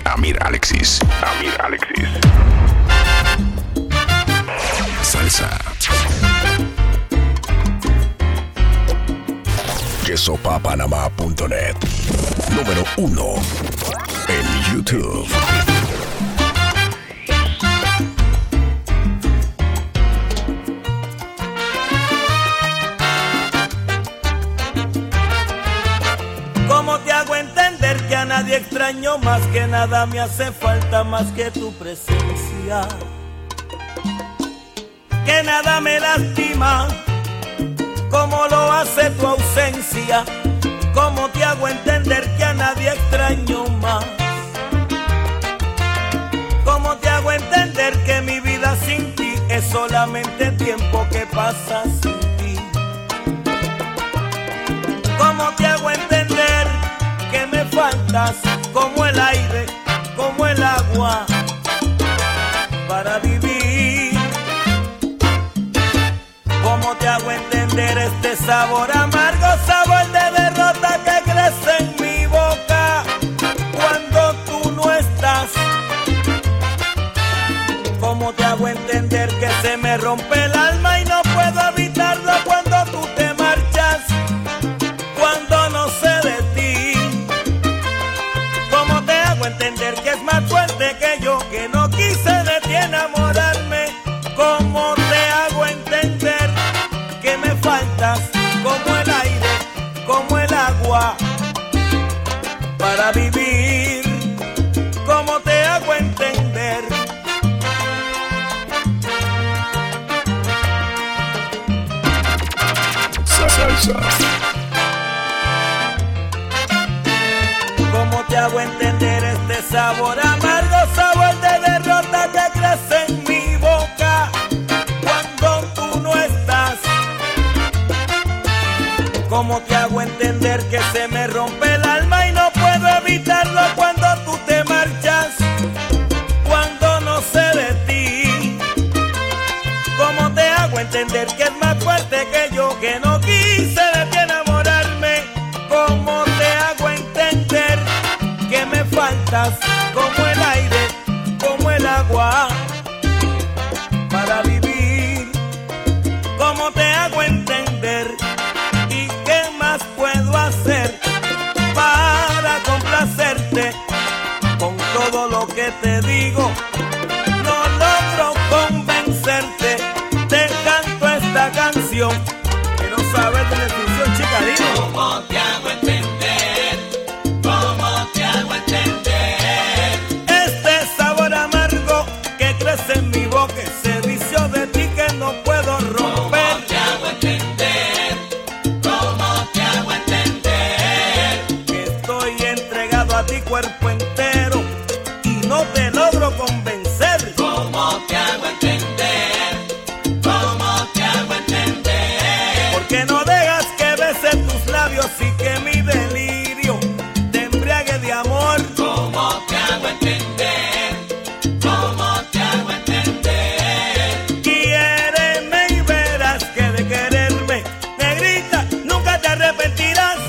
Amir Alexis. Salsa. Quesopapanamá.net. Número 1 en YouTube. ¿Cómo te hago entender que a nadie extraño más, que nada me hace falta más que tu presencia? Que nada me lastima como lo hace tu ausencia. ¿Cómo te hago entender que a nadie extraño más? ¿Cómo te hago entender que mi vida sin ti es solamente tiempo que pasa sin ti? ¿Cómo te hago entender que me faltas como el aire, como el agua para vivir? ¿Cómo te hago entender este sabor amargo, sabor de derrota que crece en mi boca cuando tú no estás? ¿Cómo te hago entender que se me rompe el alma y no puedo evitarlo cuando tú te marchas, cuando no sé de ti? ¿Cómo te hago entender que es más fuerte que yo, que no quise de ti enamorarme? ¿Cómo te hago entender que me faltas como el aire, como el agua para vivir? ¿Cómo te hago entender? Salsa. ¿Cómo te hago entender este sabor amargo, sabor de derrota que crece en mi boca cuando tú no estás? ¿Cómo te hago entender que se me rompe el alma y no puedo evitarlo cuando tú te marchas, cuando no sé de ti? ¿Cómo te hago entender que es más fuerte que yo, que no quise de ti enamorarme? ¿Cómo te hago entender que me faltas como el aire, como el agua para vivir? ¿Cómo te hago entender? ¿Y qué más puedo hacer para complacerte con todo lo que te digo? No logro convencerte, te canto esta canción que no sabes de la descripción, chica, dime. ¿Cómo te hago entender? ¿Cómo te hago entender? Este sabor amargo que crece en mi boca, ese vicio de ti que no puedo romper. ¿Cómo te hago entender? ¿Cómo te hago entender? Que estoy entregado a ti cuerpo entero y no te logro convencer. ¿Cómo te hago entender? ¿Cómo te hago entender? Porque no dejas que bese tus labios y que mi delirio te embriague de amor. ¿Cómo te hago entender? ¿Cómo te hago entender? Quiéreme y verás que de quererme, negrita, nunca te arrepentirás.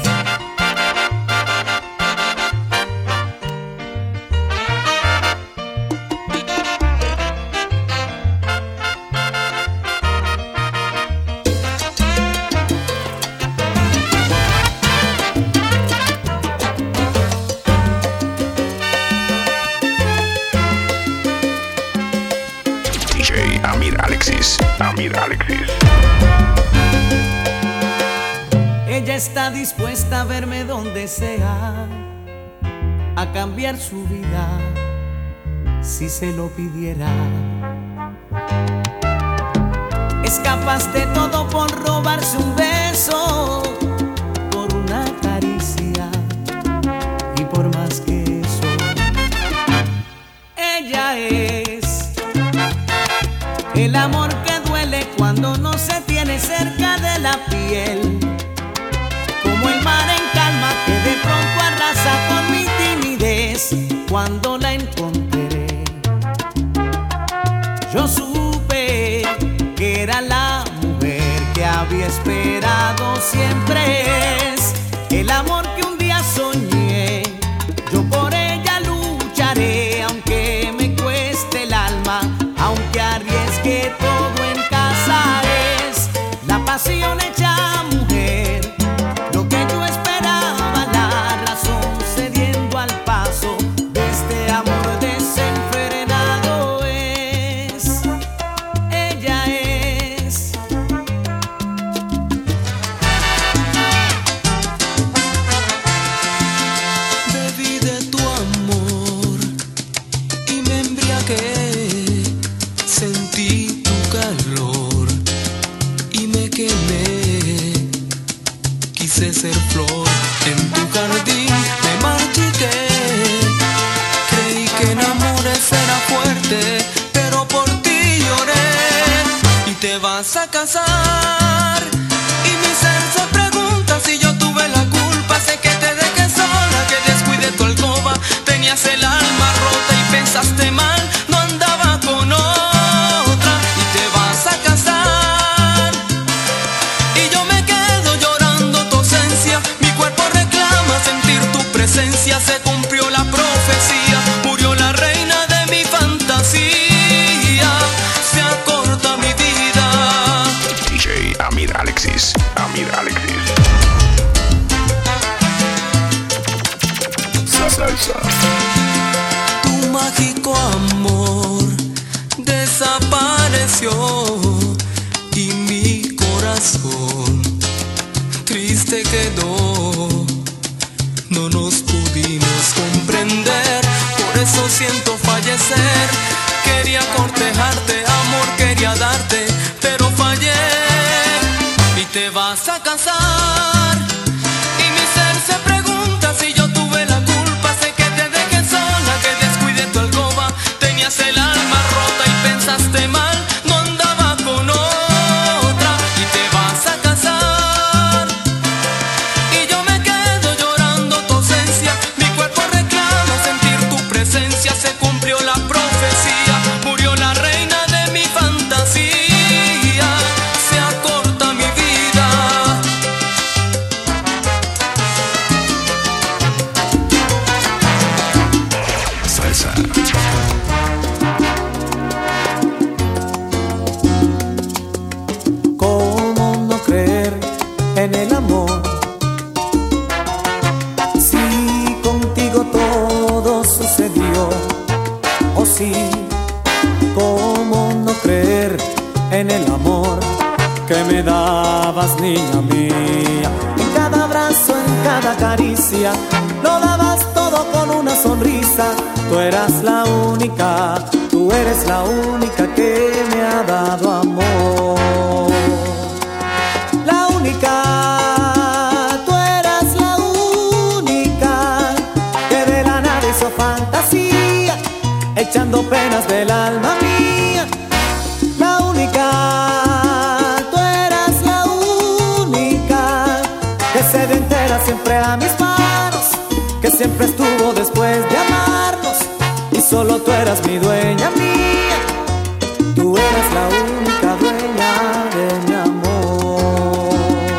DJ Amir Alexis. Ella está dispuesta a verme donde sea, a cambiar su vida si se lo pidiera. Es capaz de todo por robarse un beso, por una caricia y por más que eso. Ella es el amor que duele cuando no se tiene cerca de la piel, como el mar en calma que de pronto arrasa con mi timidez. Cuando la encontré, yo supe que era la mujer que había esperado siempre. Es el amor que un día soñé, yo por ella lucharé. casar. Y mi ser se pregunta si yo tuve la culpa. Sé que te dejé sola, que descuidé tu alcoba. Tenías el alma rota y pensaste mal, no andaba con otra. Y te vas a casar y yo me quedo llorando tu ausencia. Mi cuerpo reclama sentir tu presencia. Se cumplió la profecía, murió la reina de mi fantasía. Se acorta mi vida. DJ Amir Alexis. Amir Alexis. Salsa. Tu mágico amor desapareció y mi corazón triste quedó. No nos pudimos comprender, por eso siento fallecer. Quería cortejarte, amor quería darte, pero fallé. Y te vas a casar y mi ser se pregunta si yo tuve la culpa. Sé que te dejé sola, que descuidé tu alcoba. Tenías el alma rota y pensaste mal, no andaba con otra. Y te vas a casar y yo me quedo llorando tu ausencia. Mi cuerpo reclama sentir tu presencia. Se cumplió la profecía, murió la reina de mi fantasía. Se acorta mi vida. Salsa. ¿Cómo no creer en el amor? Si contigo todo sucedió. O sí, ¿cómo no creer en el amor que me dabas, niña mía? En cada abrazo, en cada caricia, lo dabas todo con una sonrisa. Tú eras la única, tú eres la única que me ha dado amor. La única, tú eras la única que de la nada hizo fantasía, echando penas del alma mía. La única, tú eras la única que se dio entera siempre a mis manos, que siempre estuvo después de amarnos. Y solo tú eras mi dueña mía, tú eras la única dueña de mi amor.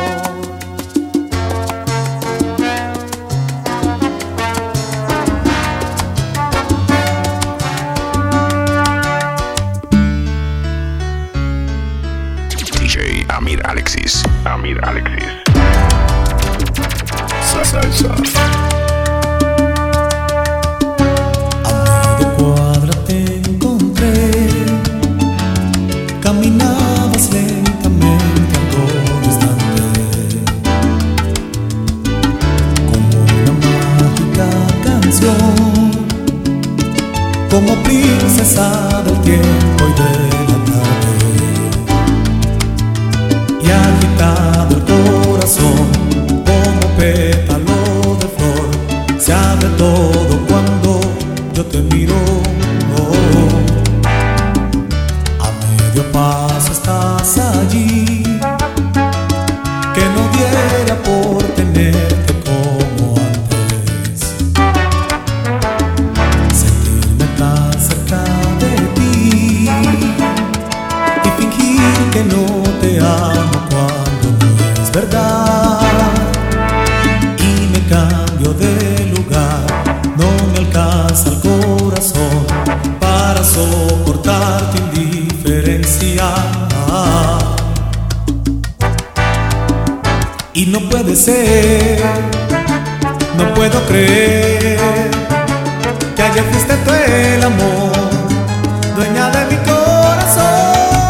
DJ Amir Alexis. Amir Alexis. Salsa. A media cuadra te encontré, caminabas lentamente algo distante, como una mágica canción, como princesa del tiempo y de la tarde, y agitado el corazón como pétalo de flor. Se abre todo cuando yo te miro. A medio paso estás allí, que no diera por tenerte como antes, sentirme tan cerca de ti y fingir que no te amo cuando no es verdad. Y me cambio de lugar, no me alcanza el corazón para soportar tu indiferencia. Y no puede ser, no puedo creer que ayer fuiste tú el amor, dueña de mi corazón.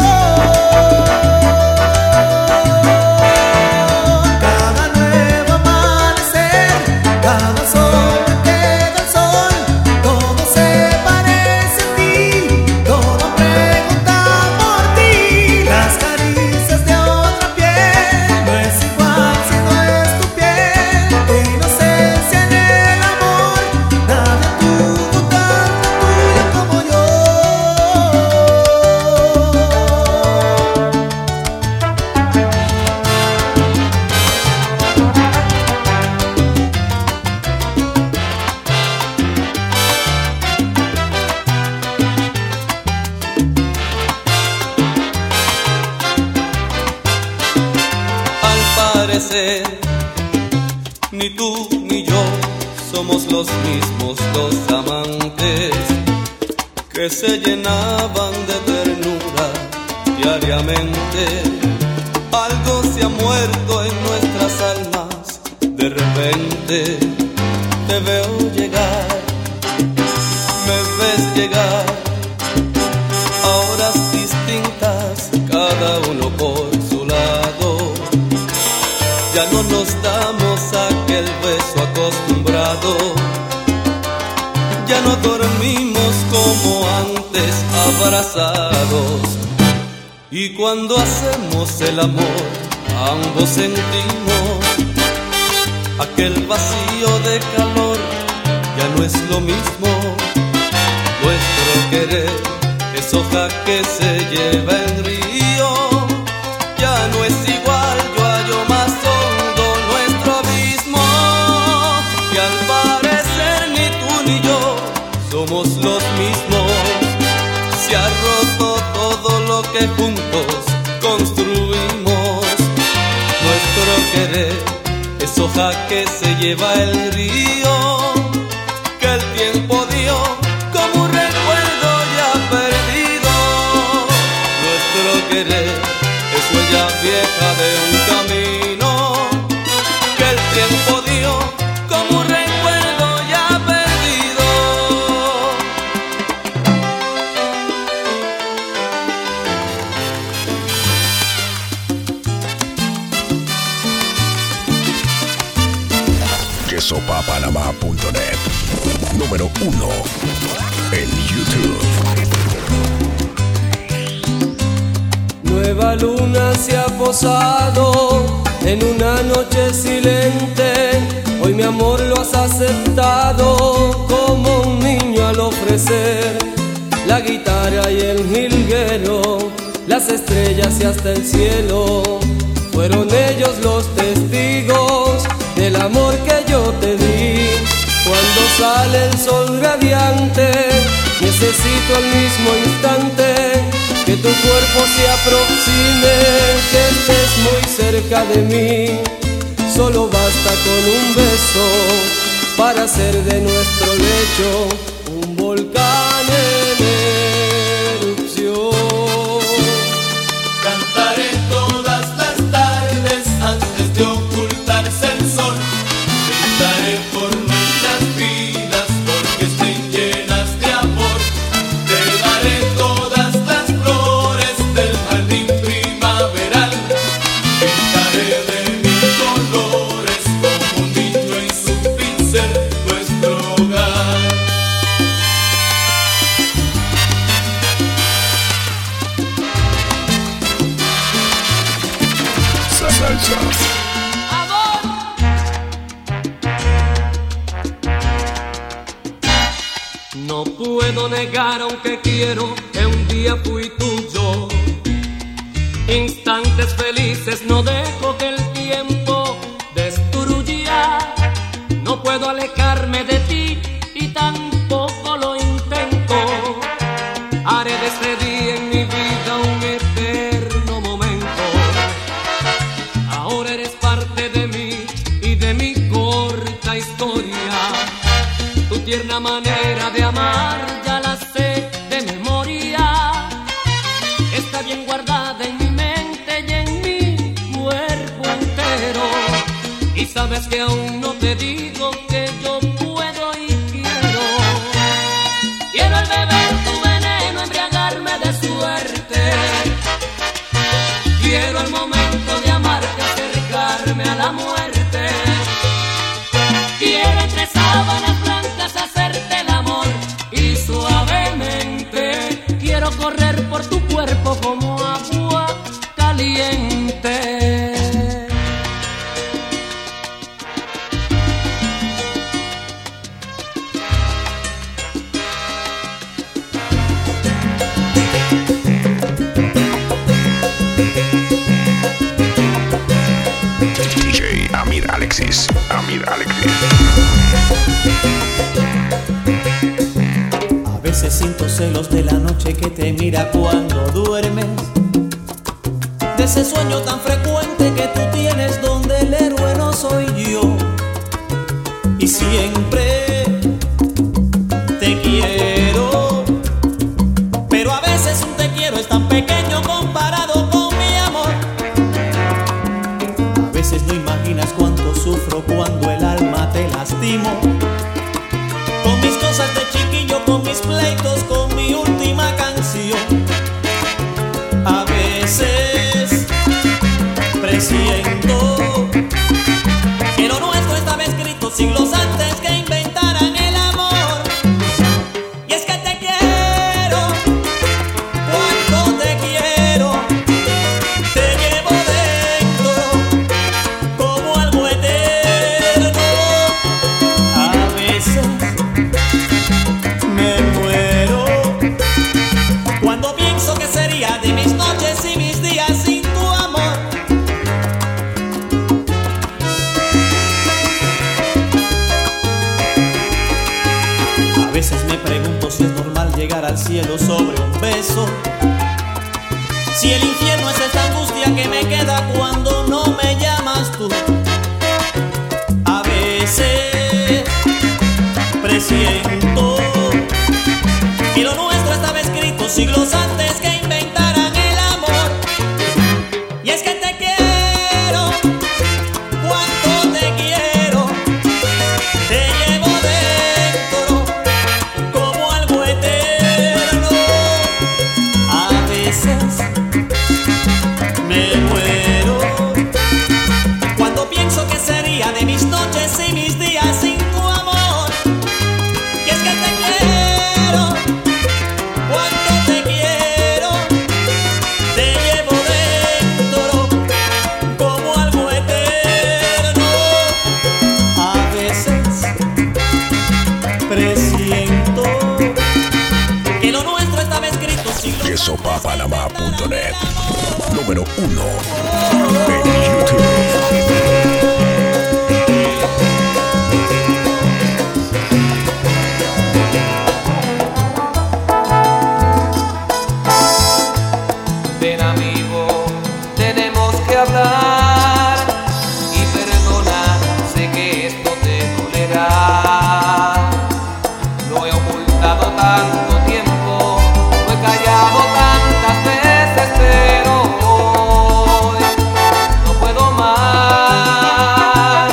Cada nuevo amanecer, cada sol que queda el sol, todo se parece a ti, todo pregunta por ti. Las caricias de otra piel no es igual si no es tu piel. Tu inocencia en el amor, nadie tuvo tanta tuya como yo. somos los mismos dos amantes que se llenaban de ternura diariamente. Algo se ha muerto en nuestras almas, de repente te veo llegar, me ves llegar, a horas distintas, cada uno por su lado. Ya no nos damos aquel beso acostumbrado, ya no dormimos como antes abrazados. Y cuando hacemos el amor, ambos sentimos aquel vacío de calor, ya no es lo mismo. Nuestro querer es hoja que se lleva el río, ya no es igual, yo hallo más hondo nuestro abismo. Y al parecer ni tú ni yo somos los mismos, se ha roto todo lo que juntos construimos. Nuestro querer es hoja que se lleva el río, que el tiempo dio como un recuerdo ya perdido. Nuestro querer es huella vieja de un camino, que el tiempo dio como un recuerdo ya perdido. Quesopapanamá.net, número 1 en YouTube. Nueva luna se ha posado en una noche silente. Hoy mi amor lo has aceptado como un niño al ofrecer la guitarra y el jilguero, las estrellas y hasta el cielo. Fueron ellos los testigos del amor que yo te di. Cuando sale el sol radiante, necesito al mismo instante que tu cuerpo se aproxime, que estés muy cerca de mí. Solo basta con un beso para hacer de nuestro lecho un volcán en erupción. Cantaré todas las tardes antes de ocultarse el sol. Gritaré por nuestras vidas porque estén llenas de amor. Te daré todas las flores del jardín primaveral. Pintaré de mil colores como un niño en su pincel nuestro hogar. Salsa. No puedo negar, aunque quiero, que un día fui tuyo. Instantes felices no dejo que el tiempo destruya. No puedo alejarme de ti y tampoco lo intento. Haré de este día en mi vida un eterno momento. Ahora eres parte de mí y de mi corta historia. Tu tierna manera de amar ya la sé de memoria. Está bien guardada en mi mente y en mi cuerpo entero. Y sabes que aún no te digo que yo puedo y quiero. Quiero al beber tu veneno, embriagarme de suerte. Quiero al momento de amarte acercarme a la muerte. Quiero entre sábanas blancas hacerte el amor y suavemente quiero correr por tu cuerpo como agua caliente. DJ Amir Alexis. Amir Alexis. A veces siento celos de la noche que te mira cuando duermes, de ese sueño tan frecuente que tú tienes donde el héroe no soy yo. Y siempre te quiero, pero a veces un te quiero es tan pequeño comparado con mi amor. A veces no imaginas cuánto sufro cuando el alma te lastimo, con mis cosas de chiquillo, con mis pleitos, con mi última canción. A veces presiento que lo nuestro estaba escrito siglos antes que inventaran el amor. Y es que te quiero, cuánto te quiero, te llevo dentro como algo eterno. A veces me muero cuando pienso que sería de mis noches y mis días sin tu amor. A veces me pregunto si es normal llegar al cielo sobre un beso, si el infierno es esta angustia que me queda cuando no me llamas tú. A veces presiento que lo nuestro estaba escrito siglos antes que inventaran el amor. Y es que te quiero, cuánto te quiero, te llevo dentro como algo eterno. A veces me muero cuando pienso que sería de mis noches y mis días sin tu amor. Y es que te quiero, cuánto te quiero, te llevo dentro como algo eterno. A veces presiento que lo nuestro estaba escrito siglos YesoPaPanamá.net. Número 1 en YouTube. Ven amigo, tenemos que hablar y perdona, sé que esto te dolerá. Lo he ocultado tanto tiempo, lo he callado tantas veces, pero hoy no puedo más.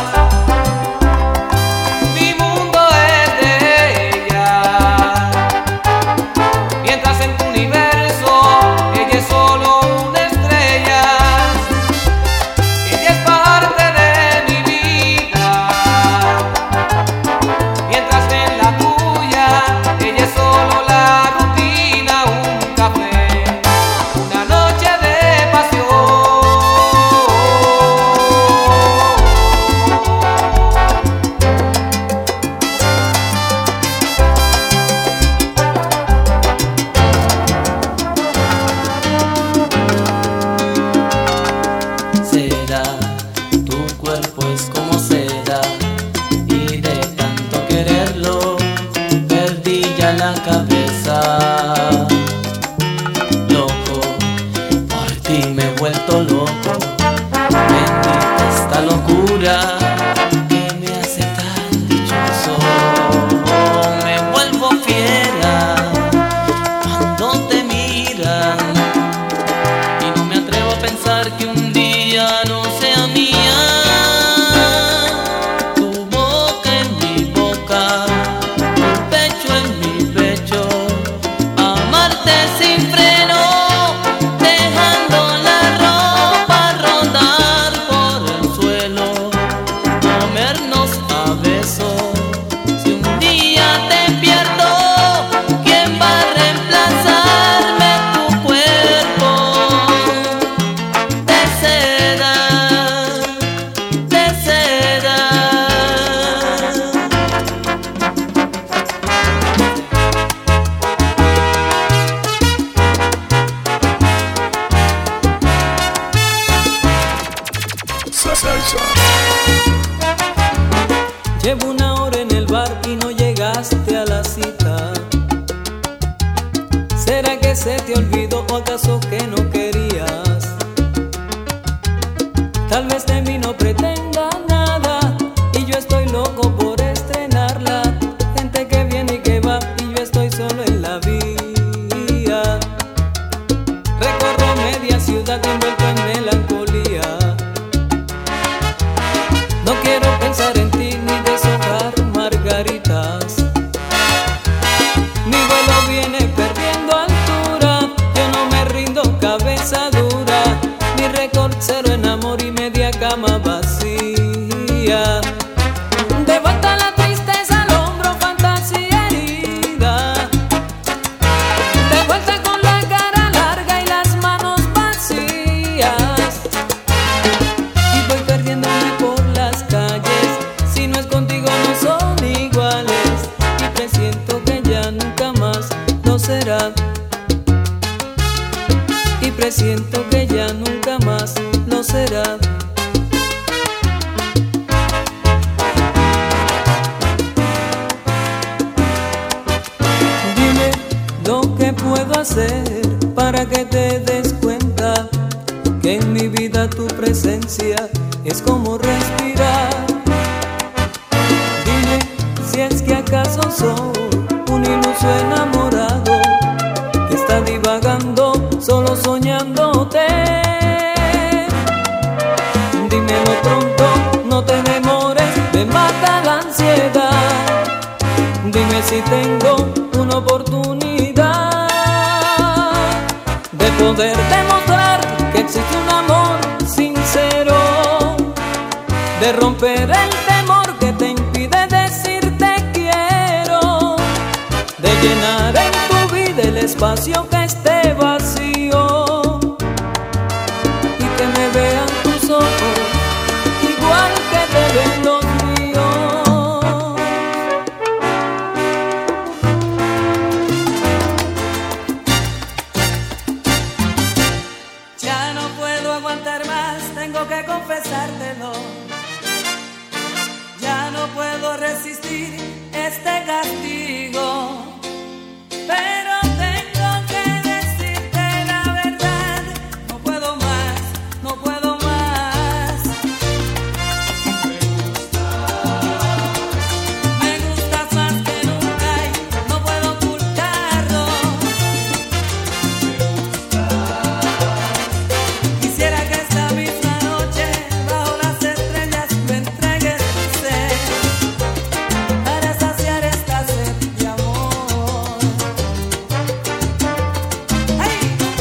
Mi mundo es de ella, mientras en tu universo ella es solo una estrella. Ella es parte de mi vida, mientras en la tuya ella es solo la rutina, un café, una noche de pasión. Seda, tu cuerpo es como seda, y de tanto quererlo perdí ya la cabeza. Loco, por ti me he vuelto loco, bendita esta locura que me hace tan dichoso. Me vuelvo fiera cuando te miran, y no me atrevo a pensar que un día no sea mía. Tu boca en mi boca, tu pecho en mi pecho, amarte sin freno, dejando la ropa rodar por el suelo, comernos a besos. Si un día te pierdo, ¿quién va a reemplazarme? Tu cuerpo de seda, de seda. Salsa. Llevo una hora en el bar y no llegaste a la cita. ¿Será que se te olvidó o acaso que no querías? Tal vez de mí no pretenda nada y yo estoy loco por este paz. Mi vuelo viene perdiendo altura, yo no me rindo, cabeza dura. Mi récord cero en amor y media cama vacía. De vuelta la tristeza al hombro, fantasía herida. De vuelta con la cara larga y las manos vacías. Y voy perdiéndome por las calles, si no es contigo no son iguales. Y presiento que ya nunca más lo será. Y presiento que ya nunca más lo será. Dime lo que puedo hacer para que te des cuenta que en mi vida tu presencia es como respirar. Dime si es que acaso soy un iluso enamorado que está divagando solo soñándote. Dímelo pronto, no te demores, me mata la ansiedad. Dime si tengo una oportunidad de poder demostrar que existe un amor sincero, de romper el temor que te impide decirte quiero, de llenar en tu vida el espacio que esté vacío y que me vean tus ojos igual que te ven los míos. Ya no puedo aguantar más, tengo que confesártelo. Ya no puedo resistir este castigo, pero tengo que decirte la verdad. No puedo más, no puedo más. Me gustas más que nunca y no puedo ocultarlo. Quisiera que esta misma noche bajo las estrellas me entregues tu ser para saciar esta sed de amor. ¡Ay!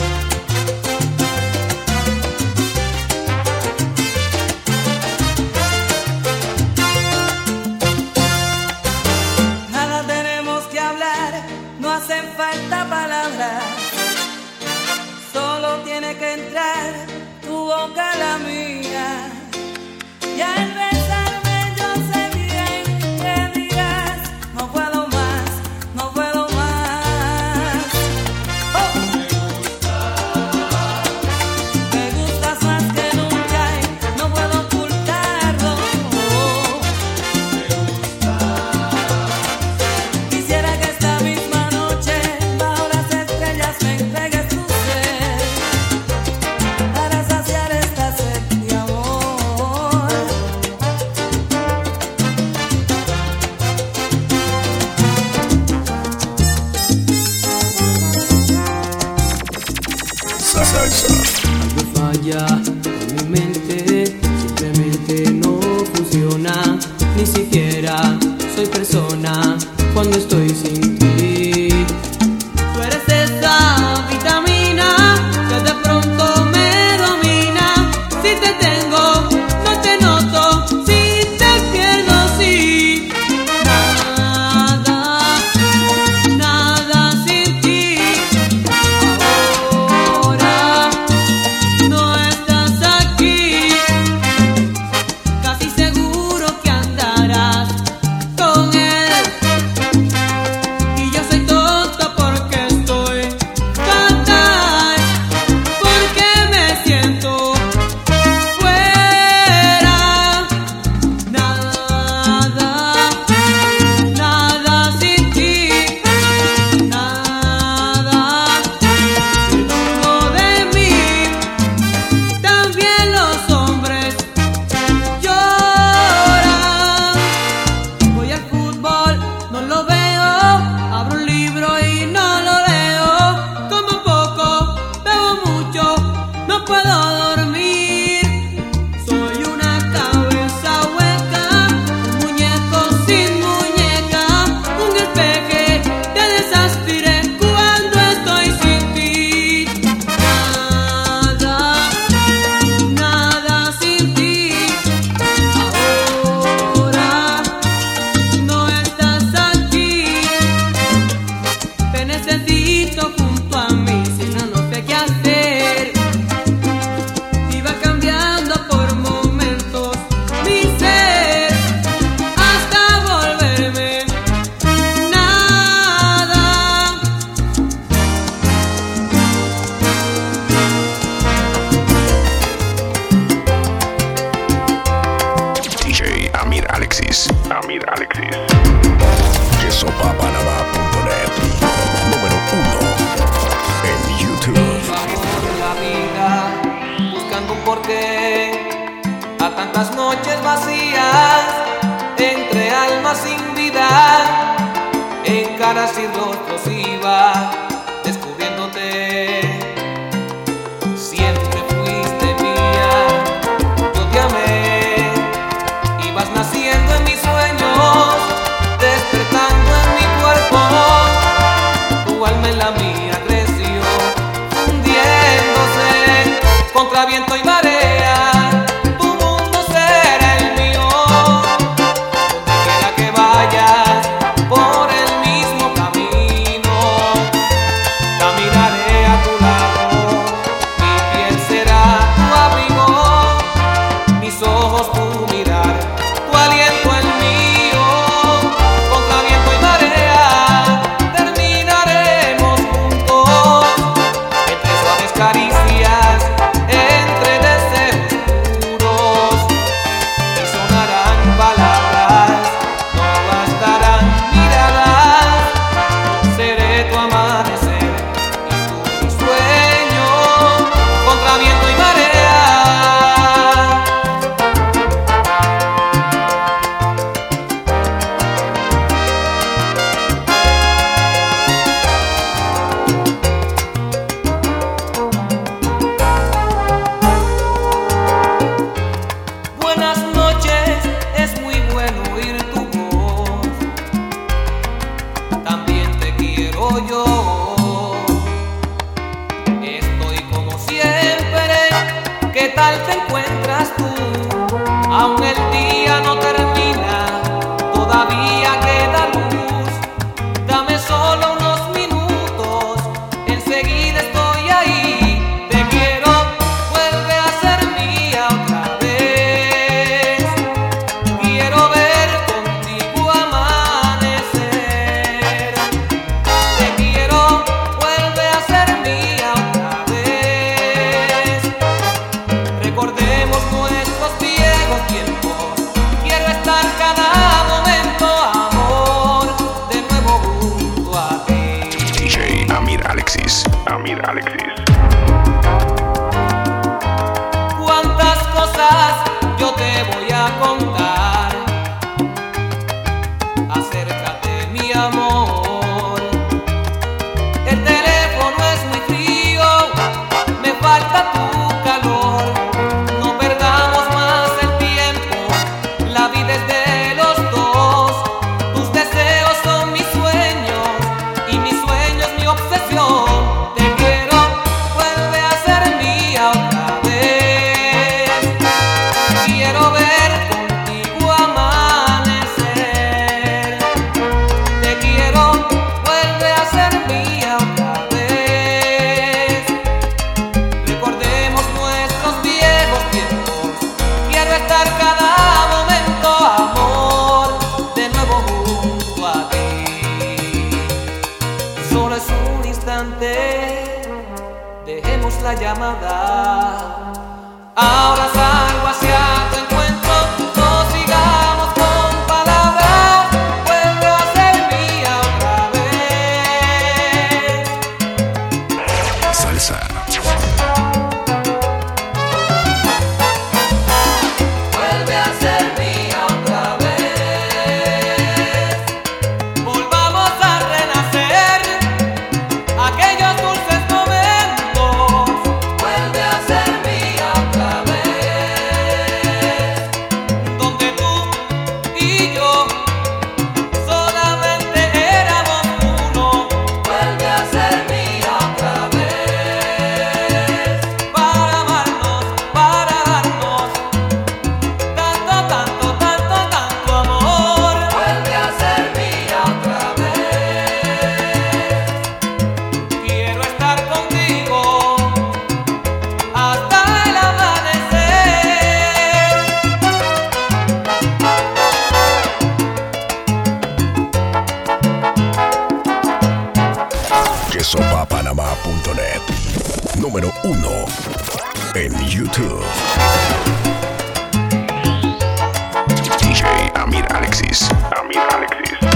Nada tenemos que hablar, no hacen falta palabras. Solo tiene que entrar tu boca a la mía. Y al besarme yo sé bien que dirás: no puedo más, no puedo más. Oh. Me gustas más que nunca y no puedo ocultarlo. Quisiera que esta misma noche bajo las estrellas me entregues tu ser para saciar esta sed de amor. Salsa. Algo falla en mi mente, simplemente no funciona. Ni siquiera soy persona cuando estoy sin ti. Tú eres esa vitamina que de pronto me domina. Si te tengo, no te noto. Si te pierdo, sí. Nada, nada sin ti. Ahora no estás aquí. Casi seguro que andarás con él. Y Cuántas noches vacías entre almas sin vida, en caras y rostros iba descubriéndote. Siempre fuiste mía, yo te amé. Ibas naciendo en mis sueños, despertando en mi cuerpo. Tu alma en la mía creció, hundiéndose contra viento y marea. Tu mundo será el mío, donde quiera que vayas, por el mismo camino caminaré a tu lado. Mi piel será tu abrigo, mis ojos tu mirar, tu aliento el mío. Contra viento y marea terminaremos juntos, entre suaves caricias, entre deseos puros. Y sonarán palabras, no bastarán miradas. Seré tu amanecer y tú mi sueño, contra viento y marea. Buenas noches, es muy bueno oír tu voz. También te quiero yo. Estoy como siempre. ¿Qué tal te encuentras tú? Aún el día no termina, todavía queda luz. Dame solo unos minutos, enseguida estoy ahí. Te quiero, vuelve a ser mía otra vez. Quiero ver contigo amanecer. Te quiero, vuelve a ser mía otra vez. Recordemos nuestros viejos tiempos. Quiero estar cada momento, amor, de nuevo junto a ti. DJ Amir Alexis. Amir Alexis. Cuántas cosas yo te voy a contar. Acércate, mi amor. El teléfono es muy frío, me falta tu calor. No perdamos más el tiempo, la vida es de los dos. Tus deseos son mis sueños y mis sueños mi obsesión. Te quiero, vuelve a ser mía otra vez. Quiero ver contigo amanecer. Te quiero, vuelve a ser mía otra vez. Recordemos nuestros viejos tiempos. Quiero estar cada momento, amor, de nuevo junto a ti. Solo es un instante, dejemos la llamada. Ahora salgo hacia tu encuentro, no sigamos con palabras. Vuelve a ser mía otra vez. Salsa. Vuelve a ser mía otra vez. Volvamos a renacer aquellos dulces momentos. Vuelve a ser mía otra vez. Donde tú y yo solamente éramos uno. Vuelve a ser mía otra vez. Para amarnos, para darnos tanto, tanto, tanto, tanto amor. Vuelve a ser mía otra vez. Quiero estar contigo hasta el amanecer. Quesopapanamá.net. Número 1 en YouTube. DJ Amir Alexis. Amir Alexis.